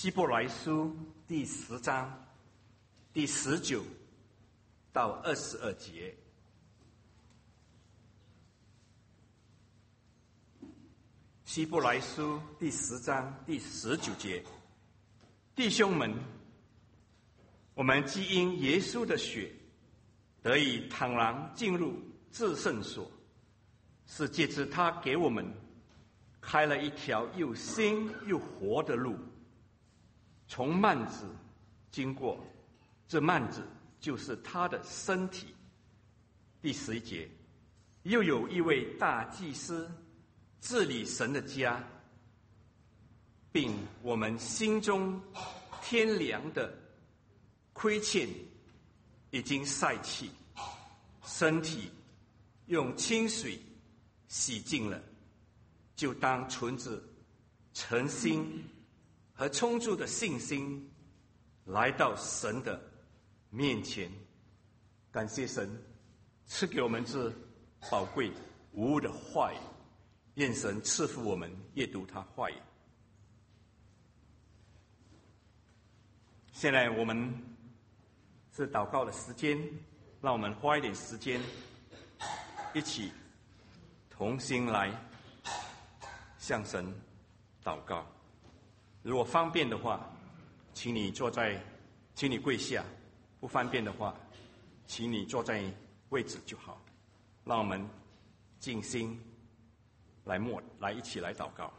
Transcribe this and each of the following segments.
希伯来书第10章第19到22节。希伯来书第10章第19节，弟兄们，我们既因耶稣的血得以坦然进入至圣所，是借着他给我们开了一条又新又活的路，从幔子经过，这幔子就是他的身体。第11节，又有一位大祭司治理神的家，并我们心中天良的亏欠已经晒去，身体用清水洗净了，就当存着诚心和充足的信心来到神的面前。感谢神赐给我们这宝贵无误的话语，愿神赐福我们阅读他话语。现在我们是祷告的时间，让我们花一点时间一起同心来向神祷告。如果方便的话，请你跪下；不方便的话，请你坐在位置就好。让我们静心来一起来祷告。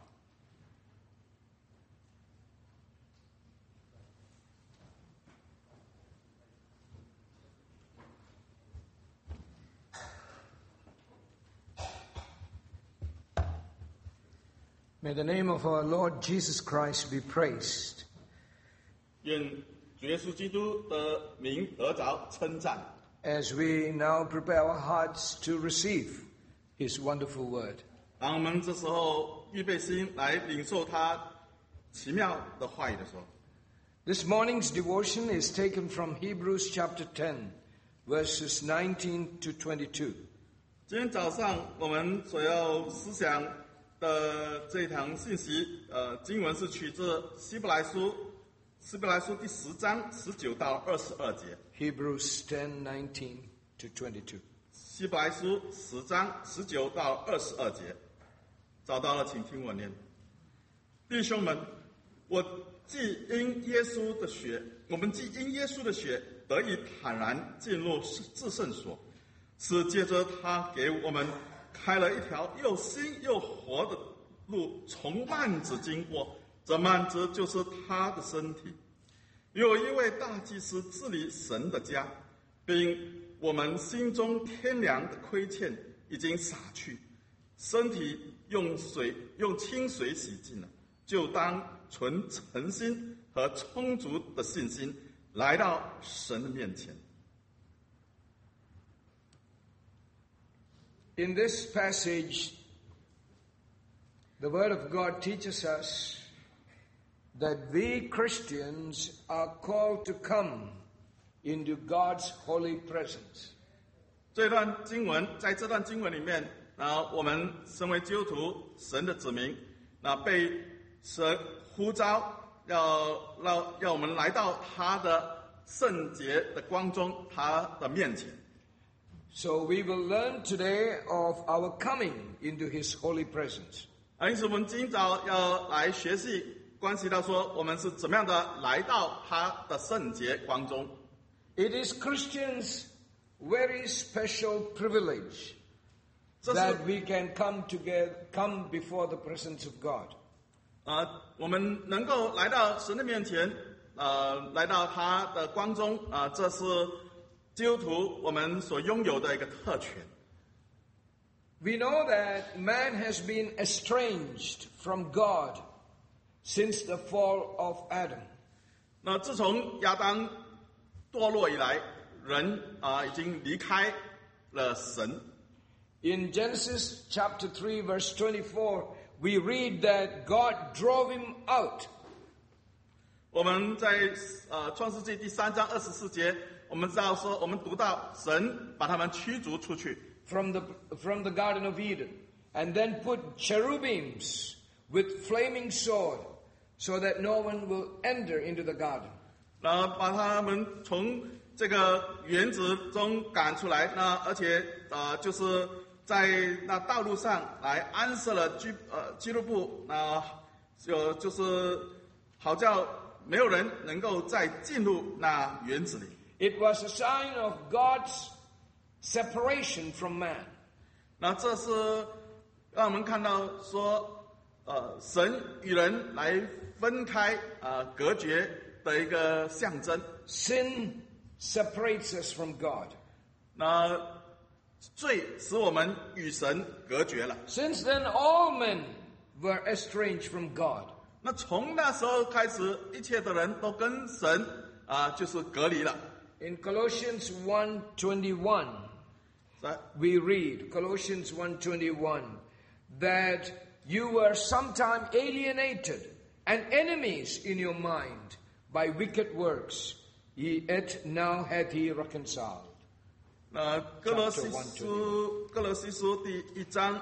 May the name of our Lord Jesus Christ be praised. 愿主耶稣基督的名得着称赞。 As we now prepare our hearts to receive His wonderful word. 当我们这时候预备心来领受他奇妙的话语的时候， This morning's devotion is taken from Hebrews chapter 10, verses 19 to 22. 今天早上我们所要思想的这一堂信息，经文是取自希伯来书第10章19到22节。 Hebrews 10:19 to 22. 希伯来书10章19到22节，找到了，请听我念。弟兄们，我们既因耶稣的血得以坦然进入至圣所，是借着他给我们开了一条又新又活的路，从幔子经过，这幔子就是他的身体。有一位大祭司治理神的家，并我们心中天良的亏欠已经洒去，身体用清水洗净了，就当存诚心和充足的信心来到神的面前。 In this passage, the Word of God teaches us that we Christians are called to come into God's holy presence. 在这段经文里面，我们身为基督徒，神的子民，被神呼召，要我们来到他的圣洁的光中，他的面前。 So we will learn today of our coming into His holy presence. 因此我们今早要来学习，关系到说我们是怎么样的来到他的圣洁光中。 It is Christians' very special privilege that we can come before the presence of God. 我们能够来到神的面前，来到他的光中，这是基督徒我们所拥有的一个特权。 We know that man has been estranged from God since the fall of Adam. 那自从亚当堕落以来，人已经离开了神。 In Genesis chapter 3 verse 24, we read that God drove him out. 我们在创世纪第3章24节，我们读到神把他们驱逐出去。 From the Garden of Eden, and then put cherubims with flaming sword so that no one will enter into the garden. 然后把他们从这个园子中赶出来，那而且就是在那道路上来安设了俱乐部，那就是好叫没有人能够再进入那园子里。 It was a sign of God's separation from man. 那这是让我们看到说，神与人来分开隔绝的一个象征。 Sin separates us from God. 那罪使我们与神隔绝了。 Since then, all men were estranged from God. 那从那时候开始，一切的人都跟神就是隔离了。 In Colossians 1:21, we read, Colossians 1:21, that you were sometime alienated and enemies in your mind by wicked works, yet now hath he reconciled. 歌罗西书第1章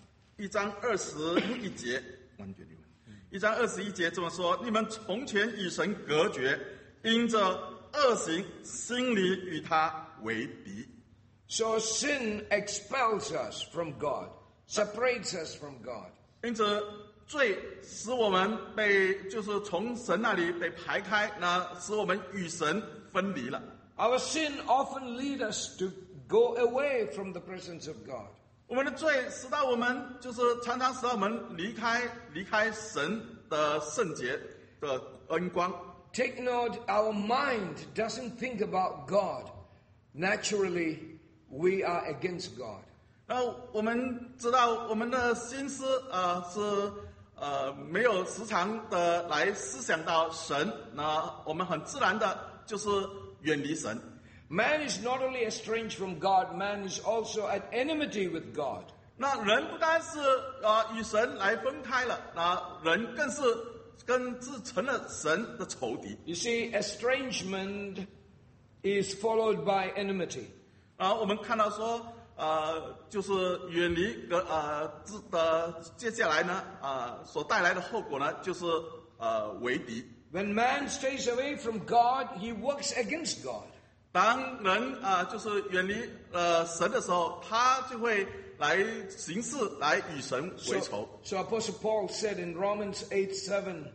21节，1章21节这么说：你们从前与神隔绝，因着恶行，心里与他为敌。 So sin expels us from God, separates us from God. 因此，罪使我们就是从神那里被排开，那使我们与神分离了。 Our sin often leads us to go away from the presence of God. 我们的罪使到我们就是常常使到我们离开神的圣洁的恩光。 Take note, our mind doesn't think about God. Naturally, we are against God. 然后我们知道我们的心思是没有时常的来思想到神，那我们很自然的就是远离神。 Man is not only estranged from God, man is also at enmity with God. 那人不单是与神来分开了，那人更是成了神的仇敌。 You see, estrangement is followed by enmity. 我们看到说，就是远离接下来呢，所带来的后果呢，就是为敌。 When man stays away from God, he works against God. 当人就是远离神的时候，他就会来行事，来与神为仇。 So Apostle Paul said in Romans 8:7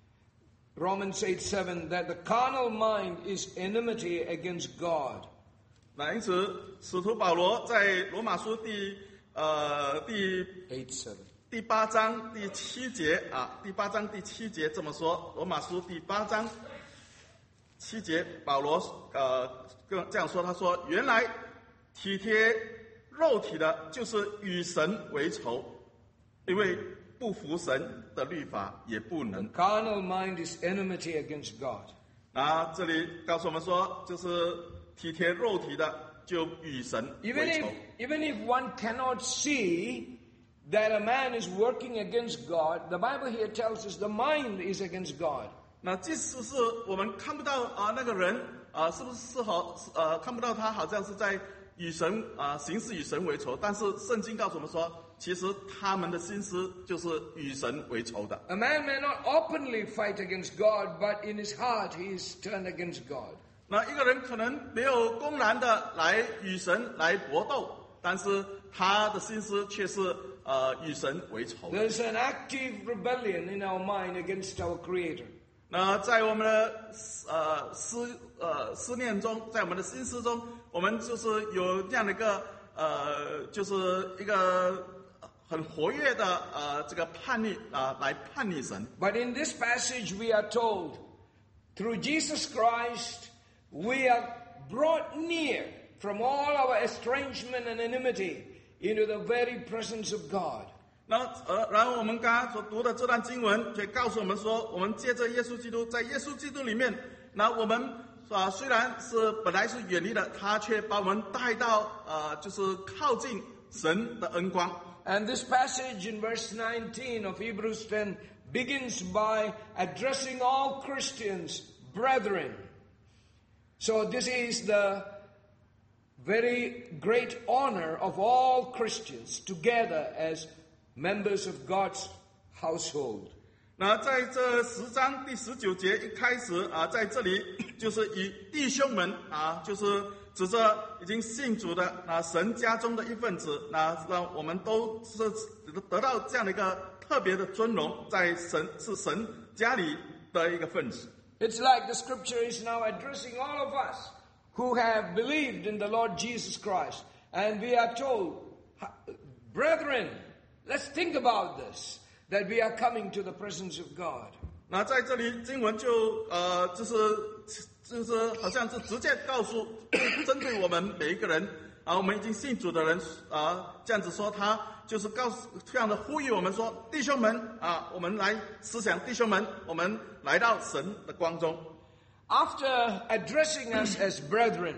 that the carnal mind is enmity against God. 那因此，使徒保罗在罗马书第8章第7节第8章第7节这么说。罗马书第8章7节，保罗这样说，他说：“原来体贴肉体的，就是与神为仇，因为不服神的律法，也不能。” The carnal mind is enmity against God. 这里告诉我们说，就是体贴肉体的，就与神为仇。 Even if one cannot see that a man is working against God, the Bible here tells us the mind is against God. 那即使是我们看不到那个人是不是看不到他好像是在与神行事与神为仇，但是圣经告诉我们说，其实他们的心思就是与神为仇的。 A man may not openly fight against God, but in his heart he is turned against God. 那一个人可能没有公然的来与神来搏斗，但是他的心思却是与神为仇。 There's an active rebellion in our mind against our Creator. 那在我们的思念中，在我们的心思中，我们就是有这样的一个就是一个很活跃的这个叛逆来叛逆神。 But in this passage we are told, through Jesus Christ, we are brought near from all our estrangement and enmity into the very presence of God. 然后我们刚刚所读的这段经文，却告诉我们说，我们借着耶稣基督，在耶稣基督里面，那我们虽然是本来是远离的，他却把我们带到就是靠近神的恩光。 And this passage in verse 19 of Hebrews 10 begins by addressing all Christians, brethren. So this is the very great honor of all Christians together as members of God's household. 那在这10章第19节一开始在这里就是以弟兄们就是指着已经信主的神家中的一份子，让我们都是得到这样的一个特别的尊荣，在神家里的一个分子。 It's like the scripture is now addressing all of us who have believed in the Lord Jesus Christ, and we are told, brethren, let's think about this, that we are coming to the presence of God. 那在这里经文就是好像是直接告诉针对我们每一个人我们已经信主的人这样子说，他就是这样的呼吁我们说，弟兄们我们来思想，弟兄们，我们来到神的光中。 After addressing us as brethren,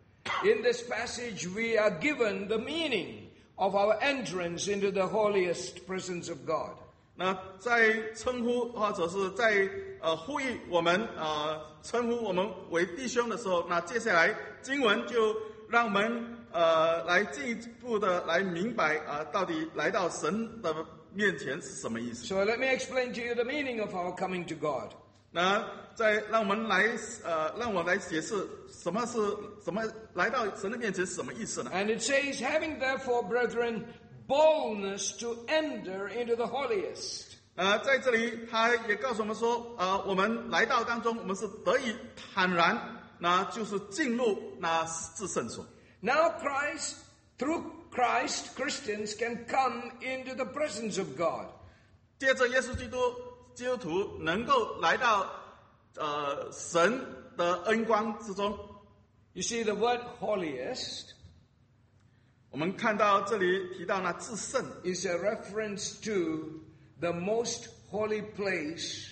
in this passage we are given the meaning of our entrance into the holiest presence of God. 那在称呼或者是在呼吁我们称呼我们为弟兄的时候，那接下来经文就让我们来进一步的来明白到底来到神的面前是什么意思。 So let me explain to you the meaning of our coming to God. 那再让我来解释什么来到神的面前是什么意思呢？ And it says, having therefore, brethren, boldness to enter into the holiest. 在这里他也告诉我们说我们来到当中，我们是得以坦然，那就是进入那至圣所。 Now through Christ, Christians can come into the presence of God. 借着耶稣基督徒能够来到神的恩光之中。 You see the word holiest 我们看到这里提到那至圣 is a reference to the most holy place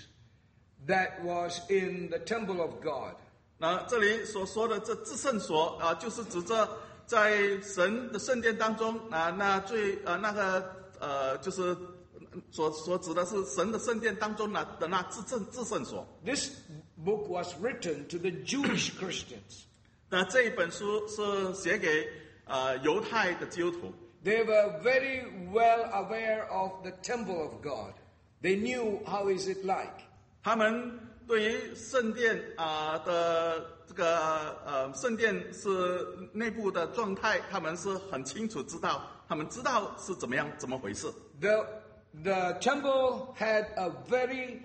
that was in the temple of God. 那这里所说的这至圣所就是指着在神的圣殿当中那最就是所指的是神的圣殿当中的那至圣所。 This book was written to the Jewish Christians. 那这一本书是写给犹太的基督徒。 They were very well aware of the temple of God. They knew how is it like. 他们对于圣殿的这个圣殿是内部的状态，他们是很清楚知道，他们知道是怎么回事。 The temple had a very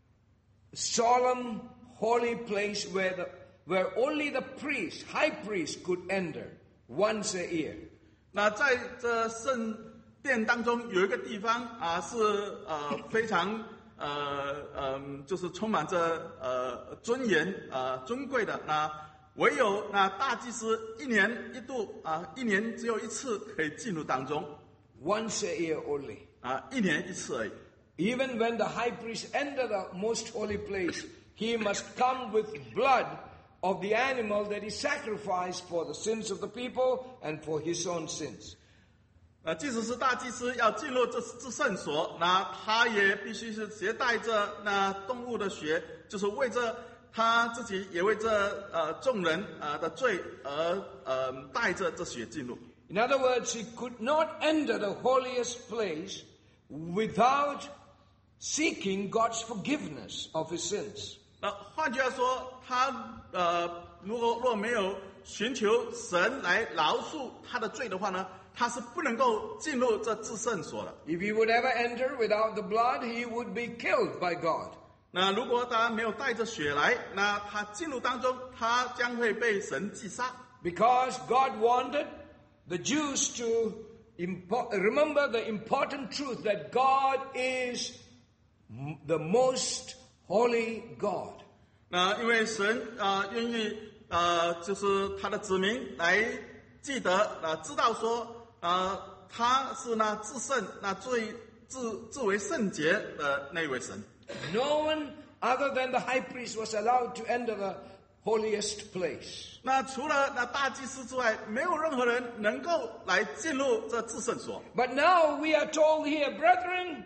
solemn, holy place where only the priest, high priest, could enter once a year. 那在这圣殿当中有一个地方是非常就是充满着尊严尊贵的，那唯有那大祭司一年一度一年只有一次可以进入当中。 Once a year only. 一年一次而已。 Even when the high priest entered the most holy place, he must come with blood of the animal that he sacrificed for the sins of the people and for his own sins. 即使是大祭司要进入这至圣所，那他也必须是携带着那动物的血，就是为着他自己，也为着众人的罪而带着这血进入。 In other words, he could not enter the holiest place without seeking God's forgiveness of his sins. 那换句话说，他若没有寻求神来饶恕他的罪的话呢，他是不能够进入这至圣所的。 If he would ever enter without the blood, he would be killed by God. 那如果他没有带着血来，那他进入当中，他将会被神击杀。 Because God wanted the Jews to remember the important truth that God is the most holy God. 那因为神愿意就是他的子民来记得知道说他是那至圣那最至为圣洁的那位神。 No one other than the high priest was allowed to enter the holiest place. 那除了那大祭司之外，没有任何人能够来进入这至圣所。 But now we are told here, brethren,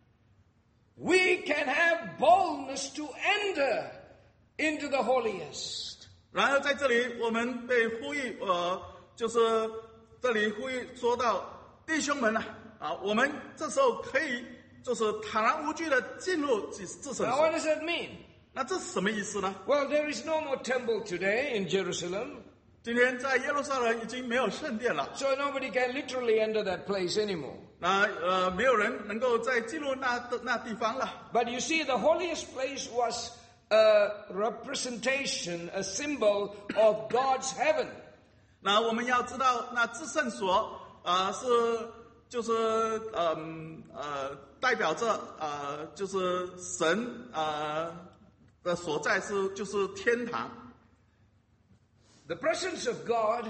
we can have boldness to enter into the holiest. 然而在这里，我们被呼吁，就是这里呼吁说到弟兄们我们这时候可以就是坦然无惧的进入至圣 Now, 所。 what does that mean? 那这是什么意思呢？ Well, there is no more temple today in Jerusalem, 今天在耶路撒冷已经没有圣殿了， so nobody can literally enter that place anymore. 那没有人能够再进入那地方了。 But you see, the holiest place was a representation, a symbol of God's heaven. 那我们要知道，那至圣所就是代表着就是神的所在就是天堂。 The presence of God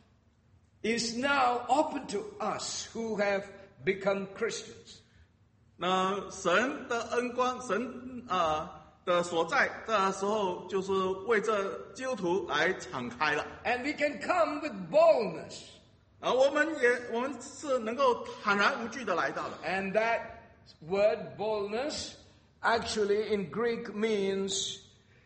is now open to us who have become Christians. 那神的恩光，神的所在的时候，就是为这基督徒来敞开了。 And we can come with boldness. 我们是能够坦然无惧的来到的。 And that word boldness actually in Greek means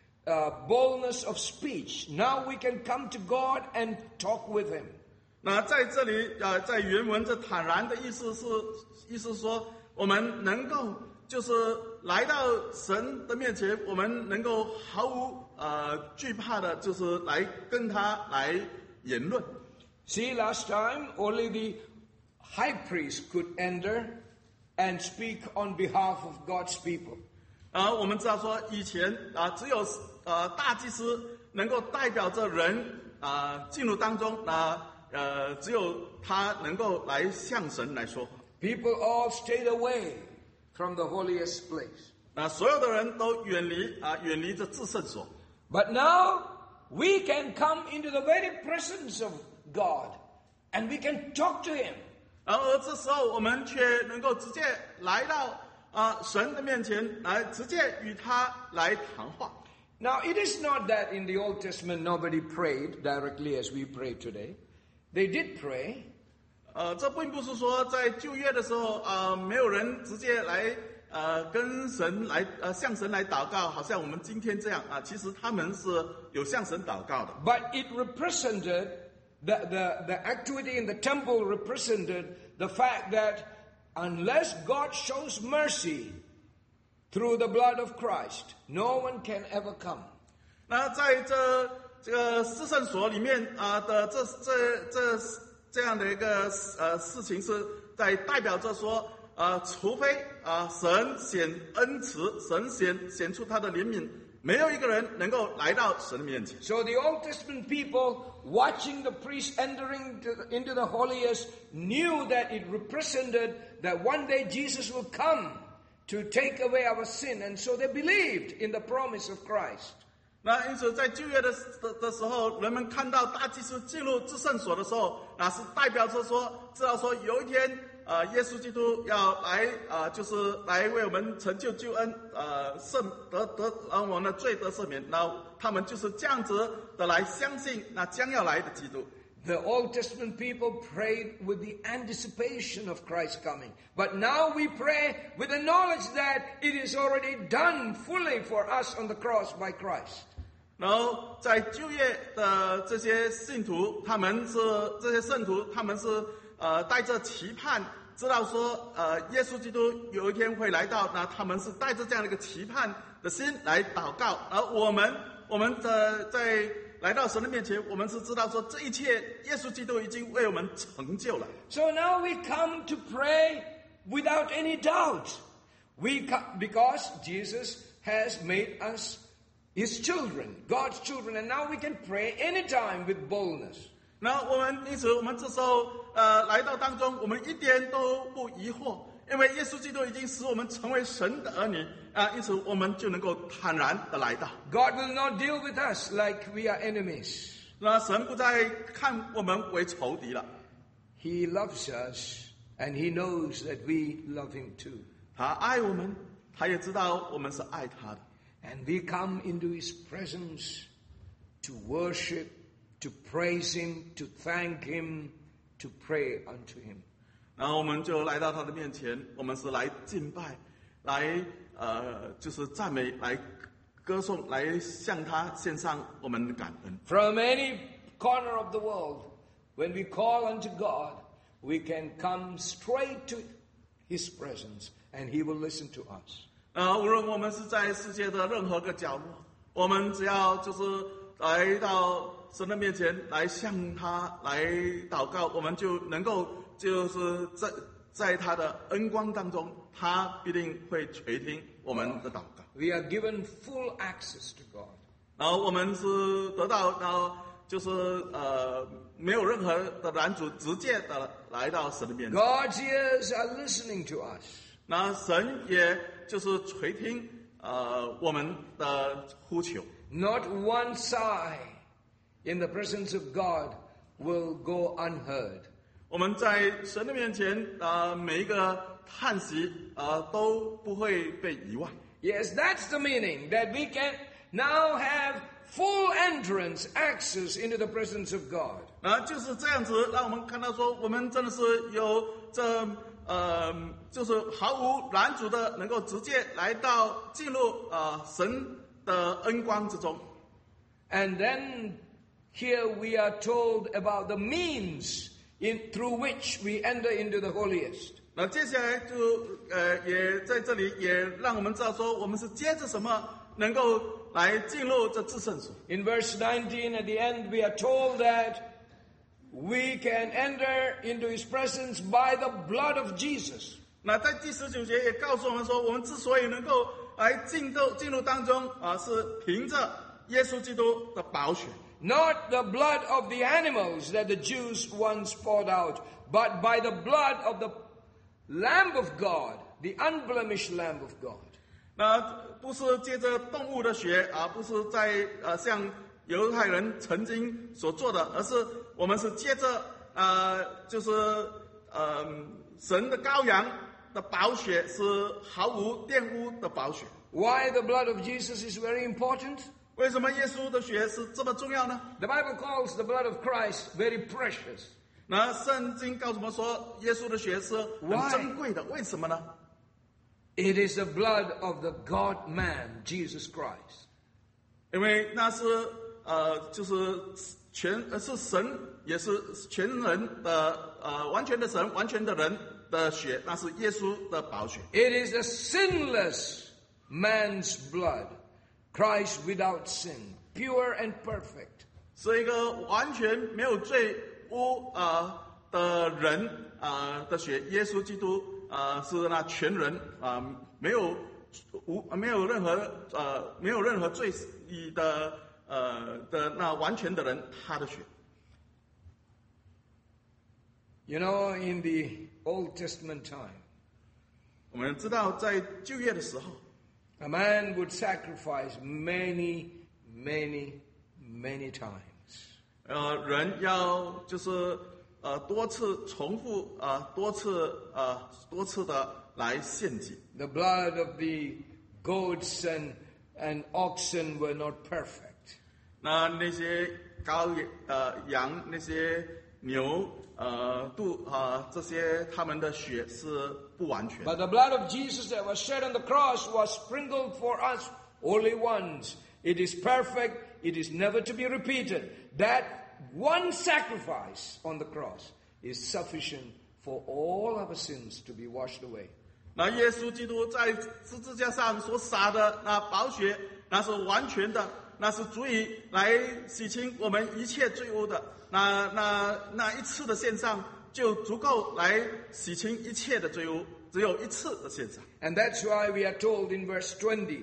boldness of speech. Now we can come to God and talk with Him. 那在这里在原文这坦然的意思是说，我们能够就是来到神的面前，我们能够毫无惧怕的，就是来跟他来言论。 See, last time only the high priest could enter and speak on behalf of God's people. 我们知道说以前只有大祭司能够代表着人进入当中，只有他能够来向神来说话。 People all stayed away from the holiest place. 所有的人都远离这至圣所。 But now we can come into the very presence of God and we can talk to Him. 而这时候我们却能够直接来到神的面前，来直接与他来谈话。 Now, it is not that in the Old Testament nobody prayed directly as we pray today. They did pray. 这并不是说在旧约的时候没有人直接来跟神来向神来祷告，好像我们今天这样其实他们是有向神祷告的。 But it represented, the activity in the temple represented the fact that unless God shows mercy through the blood of Christ, no one can ever come. 那在这个至圣所里面的这样的一个事情，是在代表着说除非神显恩慈，神显出他的怜悯，没有一个人能够来到神的面前。 So the Old Testament people watching the priest entering into the holiest knew that it represented that one day Jesus will come to take away our sin, and so they believed in the promise of Christ. 那因此，在旧约的时候，人们看到大祭司进入至圣所的时候，那是代表着说，知道说有一天，耶稣基督要来，就是来为我们成就救恩，让我们的罪得赦免。那他们就是这样子的来相信那将要来的基督。 The Old Testament people prayed with the anticipation of Christ's coming. But now we pray with the knowledge that it is already done fully for us on the cross by Christ. 然后在旧约的这些信徒，这些圣徒，他们是带着期盼，知道说耶稣基督有一天会来到，那他们是带着这样的一个期盼的心来祷告。而我们在来到神的面前，我们是知道说这一切耶稣基督已经为我们成就了。 So now we come to pray without any doubt. Because Jesus has made us His children, God's children, and now we can pray anytime with boldness. 那因此我们这时候来到当中，我们一点都不疑惑，因为耶稣基督已经使我们成为神的儿女因此我们就能够坦然的来到。 God will not deal with us like we are enemies. 那神不再看我们为仇敌了， He loves us and He knows that we love Him too. 他爱我们，他也知道我们是爱他的。 And we come into His presence to worship, to praise Him, to thank Him, to pray unto Him. 然后我们就来到他的面前，我们是来敬拜，来就是赞美，来歌颂，来向他献上我们的感恩。 From any corner of the world, when we call unto God, we can come straight to His presence and He will listen to us. 无论我们是在世界的任何个角落，我们只要就是来到神的面前，来向他来祷告，我们就能够就是在他的恩光当中，他必定会垂听我们的祷告。 We are given full access to God. 然后我们是得到，然后就是没有任何的拦阻，直接的来到神的面前。 God's ears are listening to us. 那神也就是垂听我们的呼求。 Not one sigh in the presence of God will go unheard. 我们在神的面前每一个叹息都不会被遗忘。 Yes, that's the meaning, that we can now have full entrance, access into the presence of God. 就是这样子，让我们看到说，我们真的是有这就是毫无拦阻的，能够直接来到进入神的恩光之中。 And then here we are told about the means through which we enter into the holiest. 那接下来就也在这里也让我们知道说，我们是接着什么能够来进入这至圣所。 In verse 19 at the end we are told that we can enter into His presence by the blood of Jesus. 那在第19节也告诉我们说，我们之所以能够来进入当中是凭着耶稣基督的宝血。 Not the blood of the animals that the Jews once poured out, but by the blood of the Lamb of God, the unblemished Lamb of God. 那不是借着动物的血不是在像犹太人曾经所做的，而是我们是借着就是神的羔羊的宝血，是毫无玷污的宝血。 Why the blood of Jesus is very important? 为什么耶稣的血是这么重要呢？ The Bible calls the blood of Christ very precious. 那圣经告诉我们说，耶稣的血是很珍贵的。为什么呢？ It is the blood of the God-man, Jesus Christ. 因为那是就是是神，也是全人的完全的神，完全的人的血，那是耶稣的宝血。 It is a sinless man's blood, Christ without sin, pure and perfect. 是一个完全没有罪污的人的血，耶稣基督是那全人没有任何罪的那完全的人，他的血。 You know, in the Old Testament time, 我们知道在旧约的时候， a man would sacrifice many, many, many times. 人要就是多次重复多次的来献祭。 The blood of the goats and oxen were not perfect. 那些羔羊那些牛这些他们的血是不完全。 But the blood of Jesus that was shed on the cross was sprinkled for us only once. It is perfect. It is never to be repeated. That one sacrifice on the cross is sufficient for all our sins to be washed away. 那耶稣基督在十字架上所洒的那宝血，那是完全的，那是足以来洗清我们一切罪恶的。那一次的献上就足够来洗清一切的罪恶，只有一次的献上。 And that's why we are told in verse 20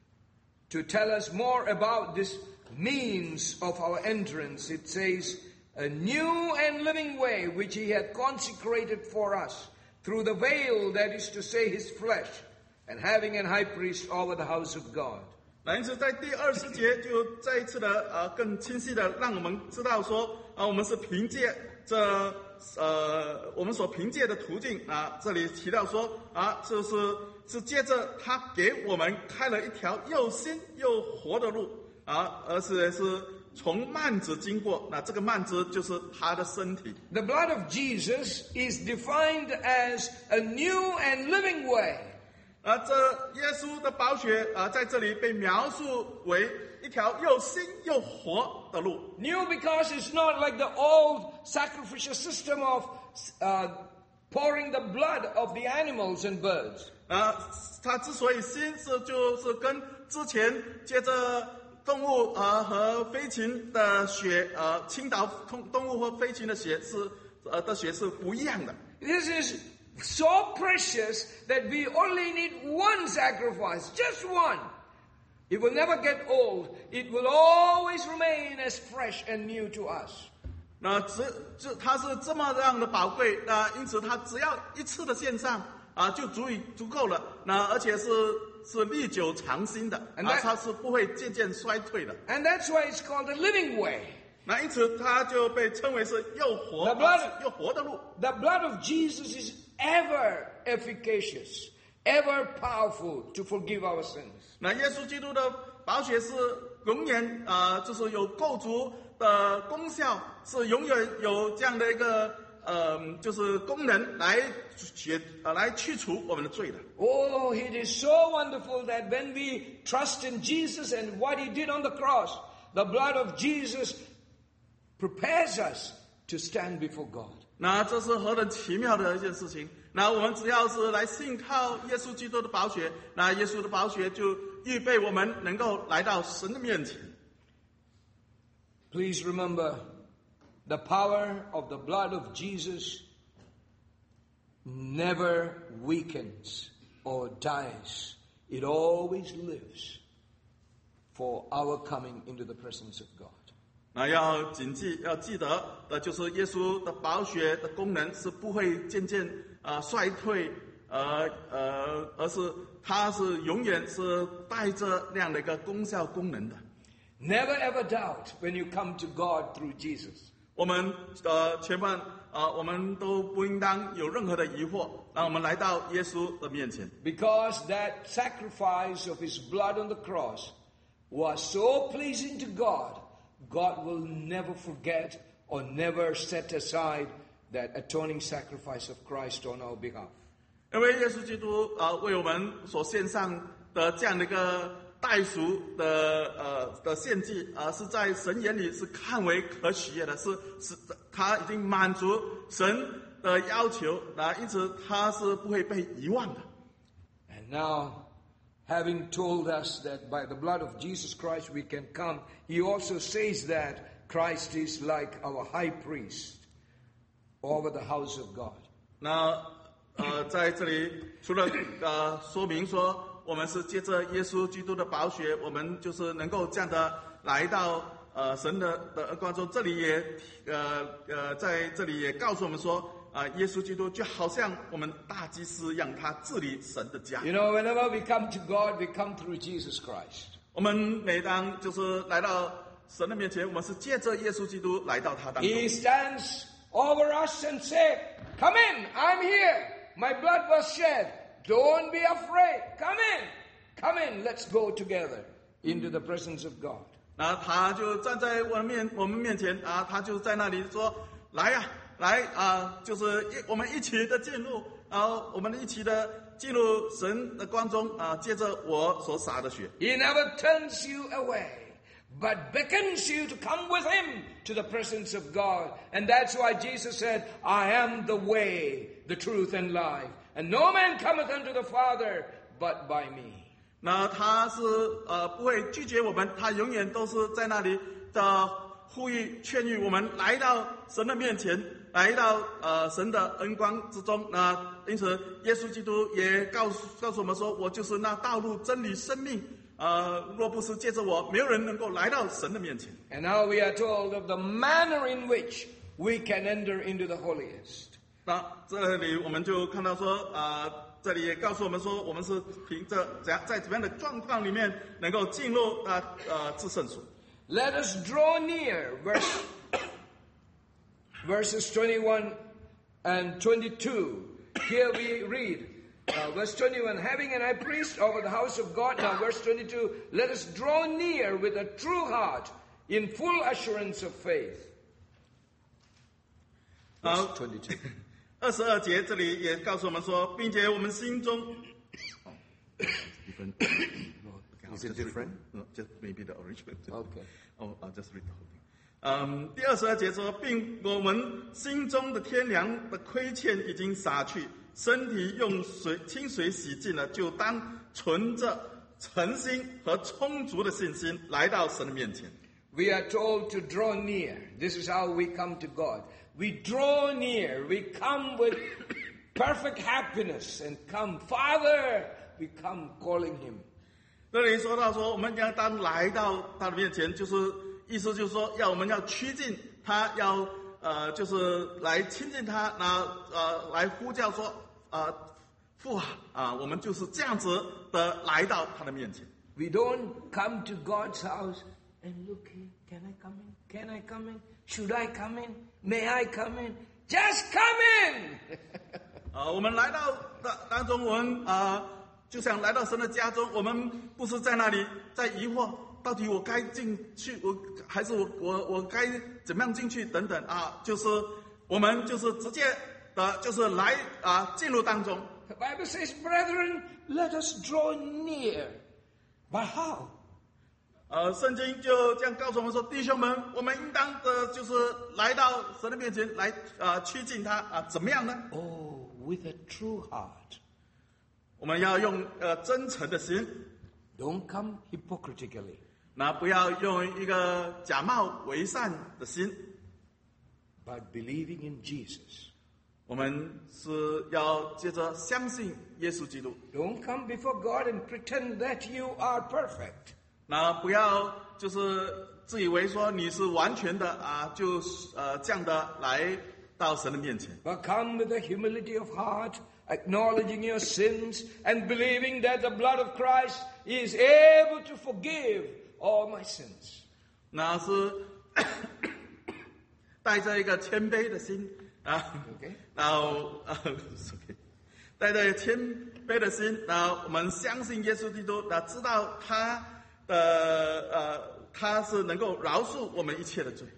to tell us more about this means of our entrance. It says, a new and living way which He had consecrated for us through the veil, that is to say, His flesh, and having an high priest over the house of God. 因此在第20节就再一次的更清晰的让我们知道说我们是凭借这我们所凭借的途径这里提到说是借着他给我们开了一条又新又活的路而且是从幔子经过，那这个幔子就是他的身体。 The blood of Jesus is defined as a new and living way. 这耶稣的宝血在这里被描述为一条又新又活的路。 New because it's not like the old sacrificial system of pouring the blood of the animals and birds. 他之所以新就是跟之前接着动物和飞禽的血倾倒动物和飞禽的血是不一样的。 This is so precious that we only need one sacrifice, just one. It will never get old. It will always remain as fresh and new to us. 那它是这么样的宝贵，因此它只要一次的献上就足够了。那而且是历久常新的，它是不会渐渐衰退的。 And that's why it's called the living way. 那因此它就被称为是又活的路。 The blood of Jesus is ever efficacious, ever powerful to forgive our sins. 那耶稣基督的宝血是永远就是有救赎的功效，是永远有这样的一个就是功能来去除我们的罪的。 Oh, it is so wonderful that when we trust in Jesus and what he did on the cross, the blood of Jesus prepares us to stand before God. 那这是何等奇妙的一件事情！那我们只要是来信靠耶稣基督的宝血，那耶稣的宝血就预备我们能够来到神的面前。 Please remember, the power of the blood of Jesus never weakens or dies. It always lives for our coming into the presence of God. 那要记得的就是耶稣的宝血的功能是不会渐渐衰退，而是它是永远是带着那样的一个功效功能的。 Never ever doubt when you come to God through Jesus. 我们千万我们都不应当有任何的疑惑，让我们来到耶稣的面前。 Because that sacrifice of his blood on the cross was so pleasing to God, God will never forget or never set aside that atoning sacrifice of Christ on our behalf. 因为耶稣基督为我们所献上的这样的一个代赎的献祭是在神眼里是看为可喜悦的，是他已经满足神的要求，因此他是不会被遗忘的。 And now, having told us that by the blood of Jesus Christ we can come, he also says that Christ is like our high priest over the house of God. 那在这里除了说明说我们是借着耶稣基督的宝血，我们就是能够这样的来到神的光中。这里也在这里也告诉我们说耶稣基督就好像我们大祭司一样，他治理神的家。 You know, whenever we come to God, we come through Jesus Christ. 我们每当就是来到神的面前，我们是借着耶稣基督来到他当中。 He stands over us and says, "Come in, I'm here. My blood was shed. Don't be afraid. Come in, let's go together into the presence of God." 那他就站在我们面前他就在那里说：“来呀，就是我们一起的进入，我们一起的进入神的光中借着我所洒的血。” He never turns you away, but beckons you to come with him to the presence of God. And that's why Jesus said, "I am the way, the truth, and life. And no man cometh unto the Father but by me." 那他是不会拒绝我们，他永远都是在那里呼吁劝喻我们来到神的面前，来到神的恩光之中。因此耶稣基督也告诉我们说：“我就是那道路、真理、生命。若不是借着我，没有人能够来到神的面前。” And now we are told of the manner in which we can enter into the holiest. 那这里我们就看到说这里也告诉我们说，我们是凭着在怎么样的状况里面能够进入至圣所。 Let us draw near, verses 21 and 22. Here we read, verse 21, having an high priest over the house of God. Now verse 22, let us draw near with a true heart in full assurance of faith. Verse 22. 22节这里也告诉我们说，并且我们心中 Is it different? No, just maybe the original. Okay. I'll just read the whole thing. 第22节说，并我们心中的天良的亏欠已经洒去，身体用清水洗净了，就当存着诚心和充足的信心来到神的面前。 We are told to draw near. This is how we come to God. We draw near. We come with perfect happiness and come, Father, we come calling him. 这里说到说，我们要当来到他的面前，就是意思就是说，我们要趋近他，要就是来亲近他，来呼叫说父啊，我们就是这样子的来到他的面前。 We don't come to God's house and look here. Can I come in? Can I come in? Should I come in? May I come in? Just come in. 我们来到当中，我们就像来到神的家中，我们不是在那里在疑惑，到底我该进去，还是我该怎么样进去等等就是我们就是直接的，就是来进入当中。 The Bible says, brethren, let us draw near. But how? 圣经就这样告诉我们说，弟兄们，我们应当的就是来到神的面前来趋近他怎么样呢？ Oh, with a true heart. 我们要用真诚的心， Don't come hypocritically. 那不要用一个假冒为善的心， But believing in Jesus. 我们是要接着相信耶稣基督。 Don't come before God and pretend that you are perfect. 那不要就是自以为说你是完全的就这样的来到神的面前。 But come with a humility of heart, acknowledging your sins and believing that the blood of Christ is able to forgive all my sins. 那是带着一个谦卑的心 Okay. 然后带着谦卑的心，然后我们相信耶稣基督，知道他是能够饶恕我们一切的罪。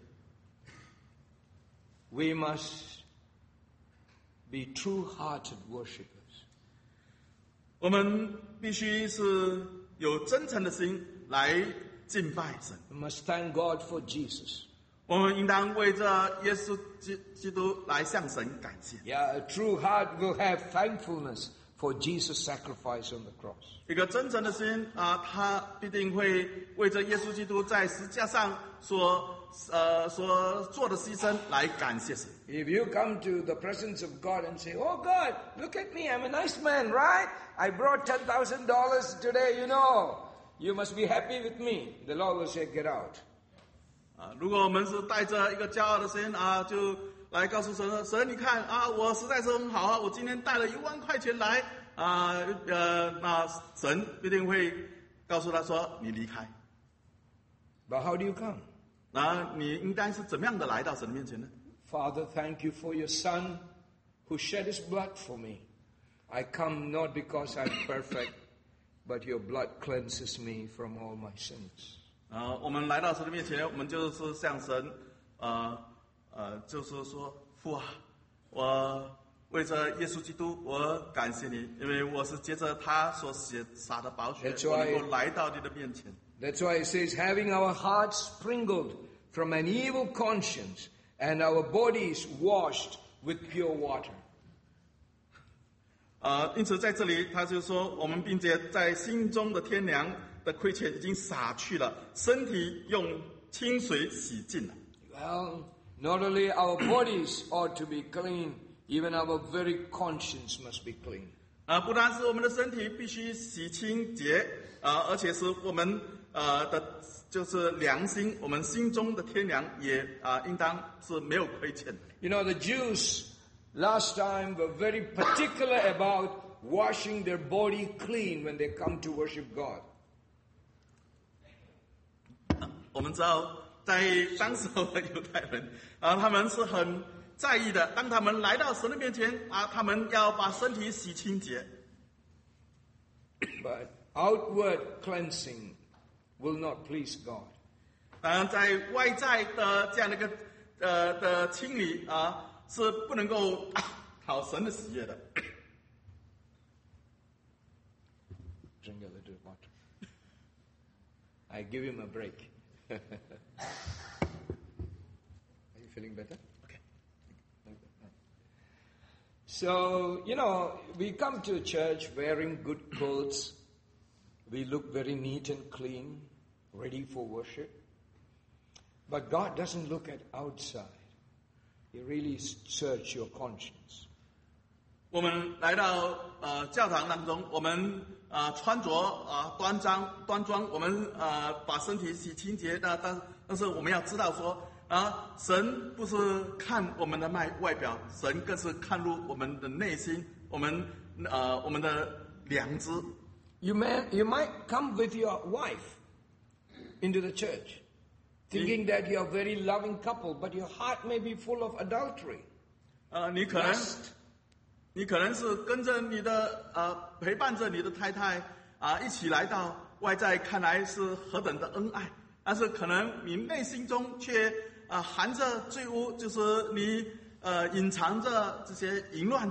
We must be true-hearted worshippers. 我们必须是有真诚的心来敬拜神。 We must thank God for Jesus. 我们应当为着耶稣基督来向神感谢。 Yeah, a true heart will have thankfulness for Jesus' sacrifice on the cross. 一个真诚的心他必定会为着耶稣基督在十字架上所做的牺牲来感谢神。 If you come to the presence of God and say, "Oh God, look at me, I'm a nice man, right? I brought $10,000 today, you must be happy with me." The Lord will say, "Get out." 如果我们是带着一个骄傲的心就来告诉神说，神你看我实在是很好我今天带了1万块钱来那神必定会告诉他说你离开。 But how do you come? 那你应该是怎么样的来到神的面前呢？ Father, thank you for your Son who shed his blood for me. I come not because I'm perfect, but your blood cleanses me from all my sins. 我们来到神的面前，我们就是向神就是说父我为着耶稣基督，我感谢你，因为我是借着他所洒的宝血，我能够来到你的面前。 That's why it says, having our hearts sprinkled from an evil conscience and our bodies washed with pure water. 因此在这里他就说，我们并且在心中的天良的亏欠已经洒去了，身体用清水洗净了。 Well, not only our bodies ought to be clean, even our very conscience must be clean. 不单是我们的身体必须洗清洁而且是我们的就是良心，我们心中的天良也应当是没有亏欠的。 The Jews last time were very particular about washing their body clean when they come to worship God. 我们知道，在当时候的犹太人他们是很在意的，当他们来到神的面前他们要把身体洗清洁。 But outward cleansing will not please God. 当然，在外在的这样的一个的清理是不能够讨神的喜悦的。 Drink a little water. I give him a break. Feeling better? OK。 So, we come to church wearing good clothes. We look very neat and clean, ready for worship. But God doesn't look at outside. He really searches your conscience. 我们来到教堂当中，我们穿着端庄，我们把身体洗清洁，但是我们要知道说神不是看我们的外表，神更是看入我们的内心，我们的良知。 You might come with your wife into the church, thinking that you're a very loving couple, but your heart may be full of adultery. 你可能是跟着你的陪伴着你的太太一起来到，外在看来是何等的恩爱，但是可能你内心中却含着罪污，就是你隐藏着这些淫乱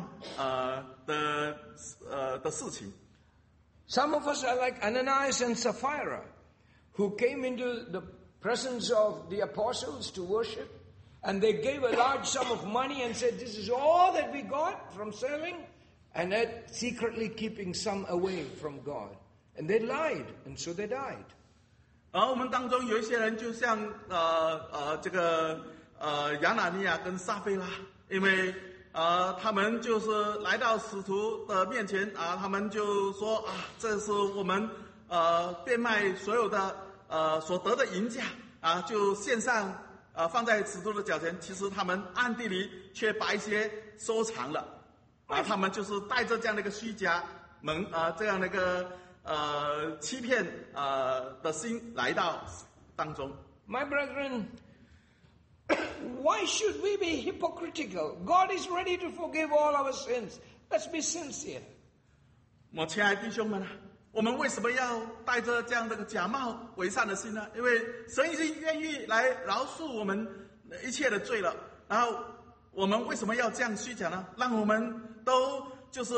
的事情。 Some of us are like Ananias and Sapphira, who came into the presence of the apostles to worship, and they gave a large sum of money and said, "This is all that we got from selling," and that secretly keeping some away from God. And they lied, and so they died. 而我们当中有一些人，就像这个亚拿尼亚跟撒非拉，因为他们就是来到使徒的面前他们就说这是我们变卖所有的所得的银价就献上放在使徒的脚前，其实他们暗地里却把一些收藏了他们就是带着这样的一个虚假这样的一个欺骗的心来到当中。 My brethren, why should we be hypocritical? God is ready to forgive all our sins. Let's be sincere. 我亲爱的弟兄们我们为什么要带着这样的假冒伪善的心呢？因为神已经愿意来饶恕我们一切的罪了，然后我们为什么要这样虚假呢？让我们都就是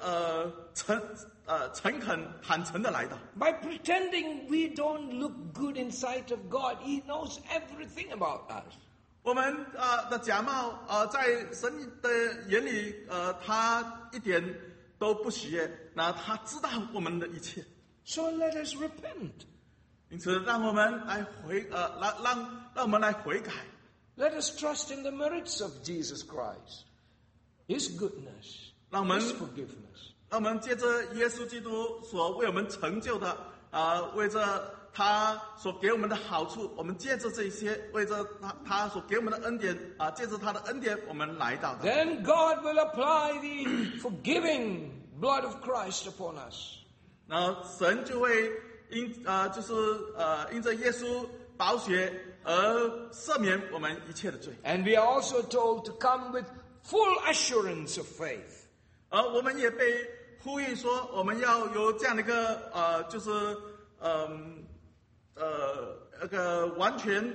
诚恳坦诚的来到。 By pretending we don't look good in sight of God, He knows everything about us. 我们的假冒在神的眼里他一点都不喜悦，那他知道我们的一切。 So let us repent. 因此，让我们来让我们来悔改。 Let us trust in the merits of Jesus Christ, His goodness, 让我们 His forgiveness. 让我们借着耶稣基督所为我们成就的为着他所给我们的好处，我们借着这些，为着他所给我们的恩典借着他的恩典，我们来到。 Then God will apply the forgiving blood of Christ upon us. 然后神就会因着耶稣宝血而赦免我们一切的罪。 And we are also told to come with full assurance of faith. 而我们也被呼吁说，我们要有这样的一个就是那个完全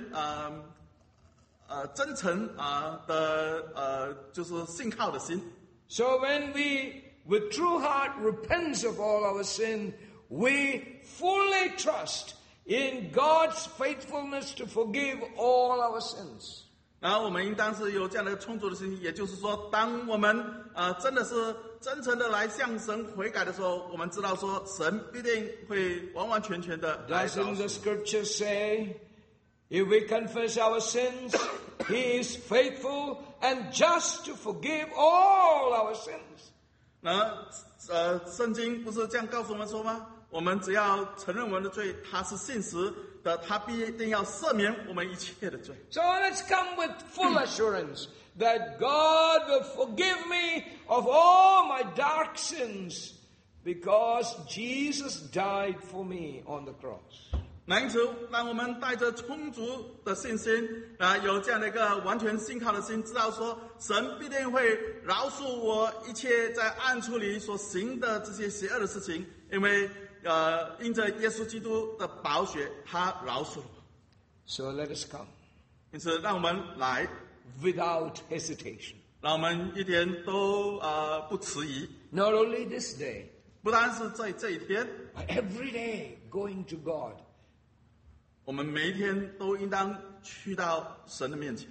真诚的就是信靠的心。 So when we, with true heart, repent of all our sin, we fully trust in God's faithfulness to forgive all our sins. 然后我们应当是有这样的充足的心，也就是说，当我们真的是真诚的来向神悔改的时候，我们知道说，神必定会完完全全的来饶 Doesn't the 恕。 scripture say, if we confess our sins, He is faithful and just to forgive all our sins? 那圣经不是这样告诉我们说吗？我们只要承认我们的罪，他是信实的，他必定要赦免我们一切的罪。 So let's come with full assurance that God will forgive me of all my dark sins because Jesus died for me on the cross. 那因此，让我们带着充足的信心有这样的一个完全信靠的心，知道说神必定会饶恕我一切在暗处里所行的这些邪恶的事情，因为因着耶稣基督的宝血，他饶恕了我。 So let us come 因此，让我们来， without hesitation. 让我们一点都不迟疑。 Not only this day, 不单是在这一天， but every day going to God 我们每一天都应当去到神的面前，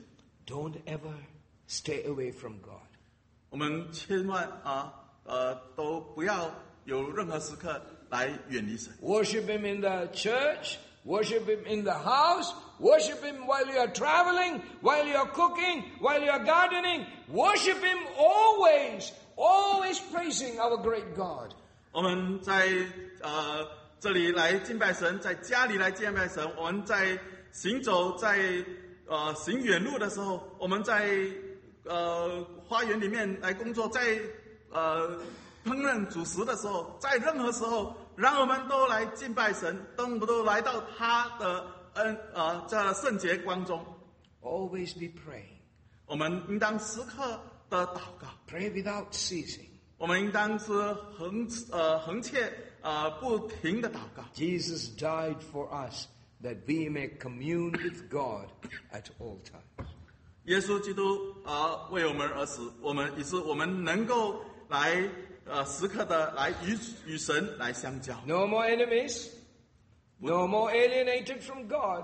don't ever stay away from God. 我们千万都不要有任何时刻来远离神。 Worship Him in the church, worship Him in the house, worship Him while you are traveling, while you are cooking, while you are gardening. Worship Him always, always praising our great God. 我们在这里来敬拜神，在家里来敬拜神。我们在行走，在行远路的时候，我们在花园里面来工作，在烹饪主食的时候，在任何时候，让我们都来敬拜神，都来到他的这圣洁光中。 Always be praying. 我们应当时刻的祷告。 Pray without ceasing. 我们应当是恒切不停的祷告。 Jesus died for us that we may commune with God at all times. 耶稣基督为我们而死，以致我们能够来时刻的来与神来相交。 No more enemies, no more alienated from God,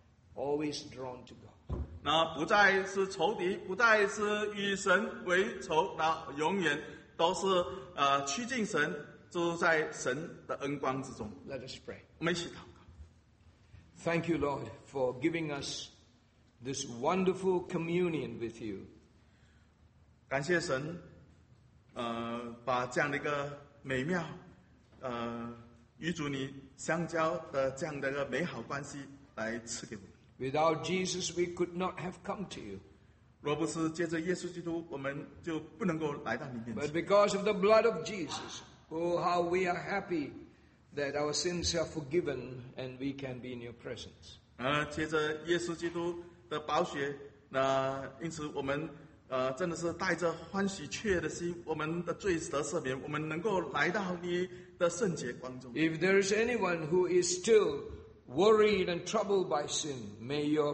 always drawn to God. 那不再是仇敌，不再是与神为仇，那永远都是趋近神，住在神的恩光之中。 Let us pray. 我们一起祷告。 Thank you, Lord, for giving us this wonderful communion with you. 感谢神，把这样的一个美妙，与主你相交的这样的一个美好关系来赐给我们。 Without Jesus, we could not have come to you. 若不是借着耶稣基督，我们就不能够来到你面 But 前。 because of the blood of Jesus, oh, how we are happy that our sins are forgiven and we can be in your presence. 借着耶稣基督的宝血，因此我们真的是带着欢喜雀跃的心，我们的罪得赦免，我们能够来到你的圣洁光中。 If there is anyone who is still worried and troubled by sin, may your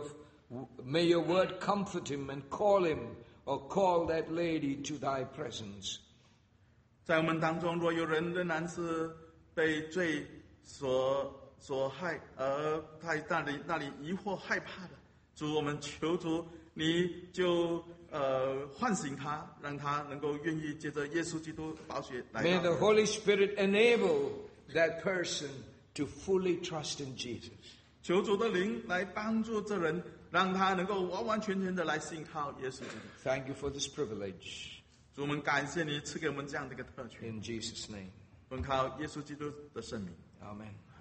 word comfort him and call him or call that lady to thy presence. 在我们当中，若有人仍然是被罪所害，而在那里疑惑害怕的，主，我们求主，你就唤醒他，让他能够愿意借着耶稣基督宝血来 May 到。 the Holy Spirit enable that person to fully trust in Jesus. 求主的灵来帮助这人，让他能够完完全全的来信靠耶稣基督。 Thank you for this privilege. 主，我们感谢你赐给我们这样的一个特权， In Jesus' name. 奉靠耶稣基督的圣名。 Amen.